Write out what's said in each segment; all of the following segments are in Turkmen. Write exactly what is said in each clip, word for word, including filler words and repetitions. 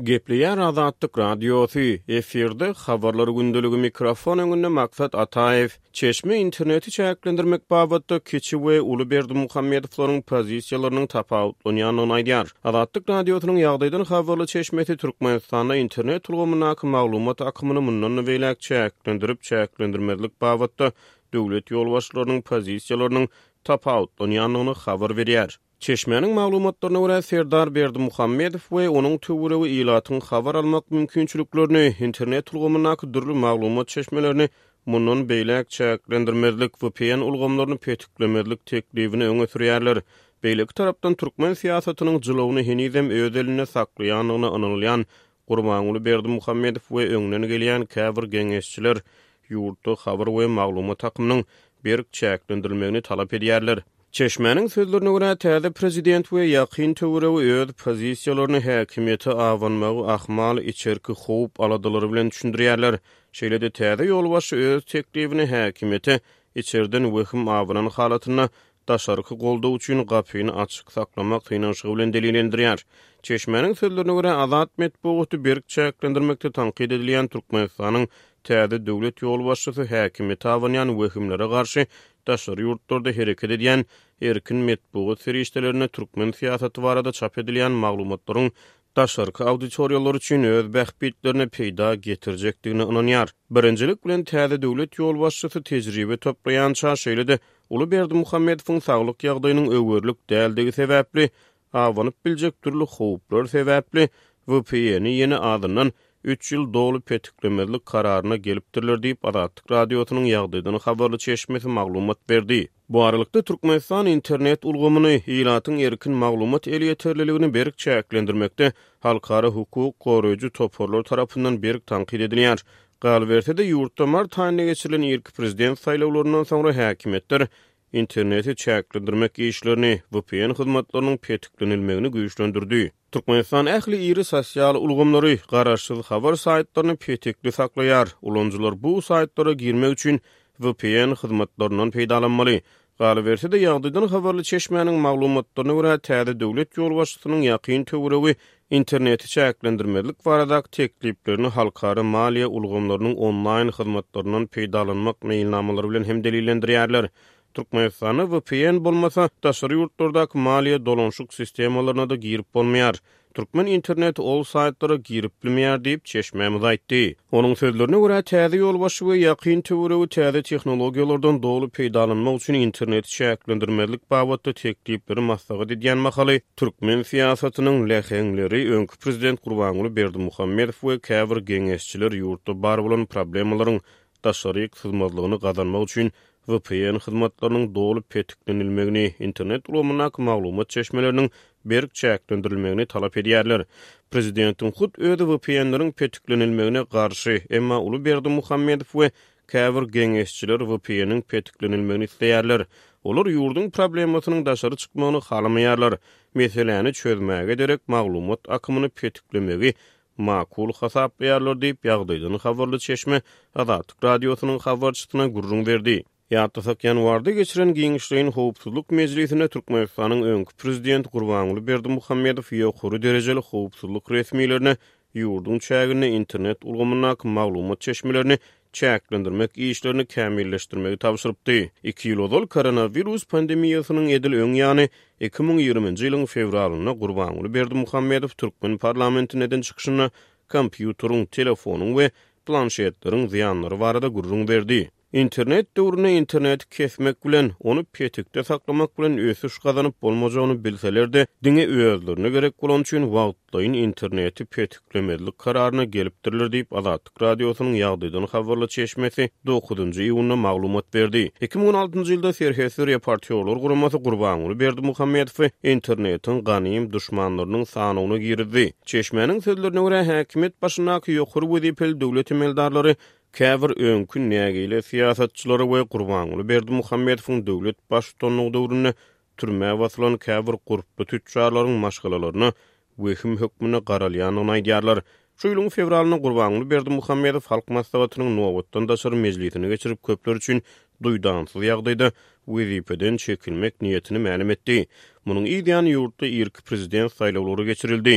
Gepleýär Azatlyk radiosu efirde habarlar gündölügi mikrofon öňünde maksat Ataev çeşme interneti çäklendirmek babatda keçi we Ulyberdi Muhammedowyň pozisiýalarynyň tapawutlanýanyny aýdýar. Azatlyk radiosynyň ýagdaýdan habarly çeşmeti Türkmenistanda internet ulgamyna maglumat akymyny mundan beýlek çäklendirip çäklendirmezlik babatda döwlet ýolbaşçylarynyň pozisiýalarynyň tapawutlanýanyny habar berýär. Çeşmenin maglumatlaryna görä Serdar Berdi Muhammedow we onuň töwereги ilatyň habar almak mümkinçiliklerini, internet ulgamyna dürli maglumat çeşmelerini mundan beýlek çäklendirmezlik we V P N ulgamlaryny petiklemezlik teklifini öňe sürýärler. Beýleki tarapdan türkmen siýasatynyň jylawyny henizem öz eline saklaýanyny anylýan Gurbanuly Berdi Muhammedow we öňden gelýän käbir geňeşçiler ýurtda habar we maglumat akymynyň berk çäklendirilmegini talap edýärler. Çeşmenin sözlerine göre täze prezident we ýakyn töweregi öz pozisiýalaryny häkimiýete awanmagy ahmal içerki howp aladylary bilen düşündirýärler. Şeýlede täze ýolbaşy öz teklifini häkimiýete içerden wehim awanan halatyna daşarky goldaw üçin gapyny açyk saklamak synanyşy bilen delillendirýär. Çeşmenin sözlerine göre Azat medeniýeti berk çäklendirmekde tanqid edilýän Türkmenistanyň täze döwlet ýolbaşçysy häkimiýete awanyan wehimlere garşy daşary ýurtlarda hereket edýän erkin medeniýet ferişdelerine türkmen siýasaty barada çap edilýän maglumatlaryň daşarky auditoriýalar üçin öz bähbitlerini peýda getirjekdigini ananýar. Birinjilik bilen täze döwlet ýolbaşçysy tejribe toplaýança şeýlede Ulyberdi Muhammedowyň saglyk ýagdaýynyň öwürlük däldigi sebäpli awanyp biljek türli howplar sebäpli W P N ýene adyndan üç ýyl dogly petiklemezlik kararyna gelipdirler diýip Azatlyk radiosynyň ýagdaýdan habarly çeşmesi maglumat berdi. Bu aralykda Türkmenistan internet ulgamyny ilatyň erkin maglumat eli ýeterliligini berk çäklendirmekde halkara hukuk goraýjy toporlar tarapyndan berk tanqid edilýär. Galbertede ýurtda mart aýyna geçirilen ilk prezident saýlawlarynyň soňra häkimetler interneti çäklendirmek işlerini V P N hyzmatlarynyň petiklenilmegini güýçlendirdi. Türkmenistan ähli iri sosial ulgamlary garaşsyz habar saýtlaryny petikli saklaýar. Ulanjylar bu saýtlara girmek üçin V P N hyzmatlarynyň peýdalanmaly. Galbertede ýagdaýdan habarly çeşmenin maglumatlaryna görä täze döwlet ýolbaşçysynyň ýakyn töweregi interneti çäklendirmezlik barada tekliplerini halkara maliýe ulgamlarynyň online hyzmatlaryndan peýdalanmak meýilnamalary bilen hem delillendirýärler. Türkmenistany V P N bolmasa daşary ýurtlardaky maliýe dolanşyk sistemalaryna da girip bolmaýar. Türkmen internet ol saýtlara girip bilmeýär diýip çeşmemiz aýtdy. Onuň sözlerine görä täze ýolbaşy we ýakyn töweregi täze tehnologiýalardan dogly peýdalanmak üçin internet çäklendirmezlik babatda teklipleri maslahat edýän makaly türkmen siýasatynyň leheňleri öňkü prezident Gurbanuly Berdi Muhammedow we käbir geňeşçiler ýurtda bar bolan problemalaryň daşary hyzmatlygyny gazanmak üçin V P N hyzmatlarynyň dogly petiklenilmegini, internet ulgamyna maglumat çeşmeleriniň berk çäklendirilmegini talap edýärler. Prezidentiň hut özi V P N'leriň petiklenilmegine garşy, emma Ulyberdi Muhammedow we käbir geňeşçiler V P N'niň petiklenilmegini isleýärler. Olar ýurduň problemasynyň daşary çykmagyny halamaýarlar. Meseleni çözmäge derek maglumat akymyny petiklemegi makul hasaplaýarlar diýip ýagdaýdan habarly çeşme Azatlyk radiosynyň habarçysyna gurrun berdi. Ýatdasak ýanwarda geçiren giňişliğin howpsuzlyk mejlisine Türkmenistanyň öňkü prezident Gurbanuly Berdi Muhammedow ýokary derejeli howpsuzlyk resmiýlerini ýurduň çägine internet ulgamyna maglumat çeşmelerini çäklendirmek işlerini kämilleşdirmegi tapşyrypdy. iki ýyl ozal koronavirus pandemiýasynyň edil öň ýany iki ming ýygrymynjy ýylyň fevralyna Gurbanuly Berdi Muhammedow türkmen parlamentininden çykyşyna kompýuteryň, telefonyň we planşetleriň ziýanlary barada gurrun berdi. İnternet döwrüne internet kesmek bilen, onu petikde saklamak bilen ösüş gazanyp bolmajagyny bilseler-de, diňe özlerine gerek bolan üçin wagtlaýyn interneti petiklemezlik kararyna gelipdirler diýip Azatlyk radiosynyň ýagdaýdan habarly çeşmesi dokuzunjy iýunda maglumat berdi. iki ming on altynjy ýylda Serhesir partiýalar guramasy Gurbanuly Berdi Muhammedow internetiň ganym düşmanlarynyň sanawyna girdi. Çeşmenin sözlerine görä häkimet başynaky ýokary wezipeli döwlet emeldarlary käbir öňkü nägile siýasatçylary we Gurbanuly Berdi Muhammedowyň döwlet başçylygyny döwründe türme wasylan käbir guruply tüçarlaryň maşgalalaryny wehim hökmüne garalýanyny aýdýarlar. Şu ýylyň fevralyna Gurbanuly Berdi Muhammedow halk maslahatynyň nowatdan daşary mejlisine geçirip köpler üçin duýdansyz ýagdaýda wezipeden çekilmek niýetini ma'lum etdi. Munyň ideýany ýurtda ilk prezident saýlawlary geçirildi.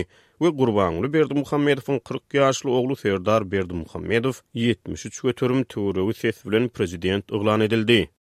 we Gurbanuly Berdimuhammedowyň kırk ýaşly ogly Serdar Berdimuhammedow ýetmiş üç göterim töweregi ses bilen prezident yglan edildi.